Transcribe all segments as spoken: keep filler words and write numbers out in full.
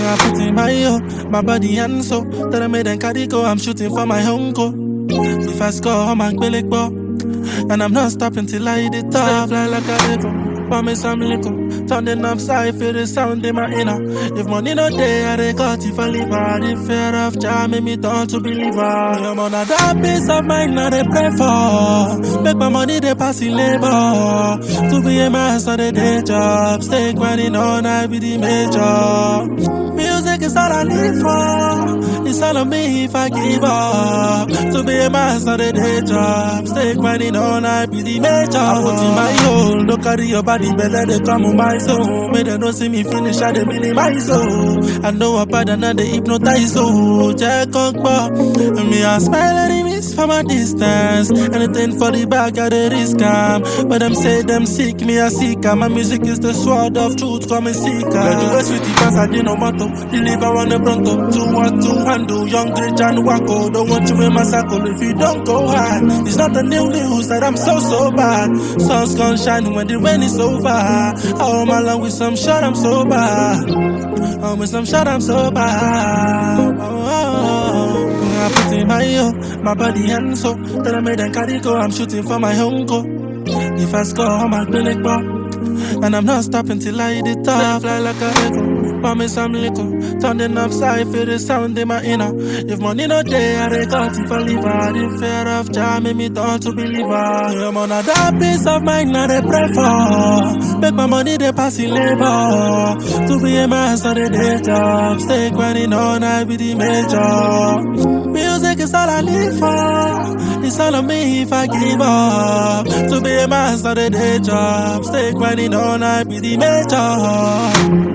I put in my own, my body and soul. That I made them carry go, I'm shooting for my home goal. If I score, I'm a belly ball. And I'm not stopping till I hit the top. Fly like a eagle, promise I'm liquor. Turning upside, feel the sound in my inner. If money no day, I dey cut if I leave her. The fear of jam make me turn to believer. I'm on a dark piece of mind, I dey pray for. Make my money, they pass in labor. To be a master, the day job. Stay grinding all night with the major. Music is all I live for. It's all on me if I give up. To be a master, the day job. Stay grinding all night with the major. I put in my hole. Don't carry your body, better they come on my soul. May they don't see me finish, I they minimize soul. I know about another hypnotize soul. Jack on bar. Me I smile enemies from a distance. Anything for the bag, I they risk am. But them say them sick, me I seek am. My music is the sword of truth, come and seek am. Let the West with the pass, I no motto. Deliver on the pronto. Two one two handle, young rich and wacko. Don't want you in my circle if you don't go hard. It's not the new news that I'm so so bad. Sun's gonna shine when the rain is over. I hold my love with some shot, I'm sober. Oh, with some shot, I'm sober. Oh, oh, oh. I put in my own, my body and soul. That I made them carry go, I'm shooting for my home goal. If I score, I'm a belly ball. And I'm not stopping till I hit the top. Fly like a eagle, promise I'm liquor. Turning upside, feel the sound in my inner. If money no day, I dey cut if I leave her. The fear of jam make me turn to believer. I'm on a dark piece of mind, I dey pray for. Make my money, they pass in labor. To be a master, the day job. Stay grinding all night with the major. Music is all I live for. It's all on me if I give up. To be a master, the day job. Stay grinding all night with the major.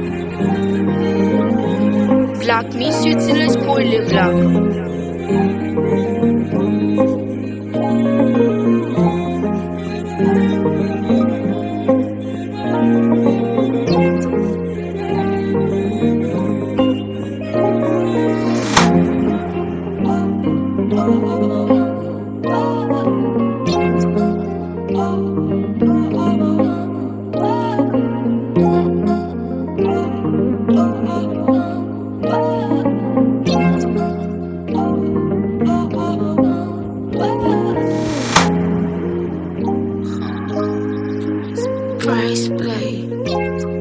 Black, monsieur, tu laisses pour les blacks. Price play.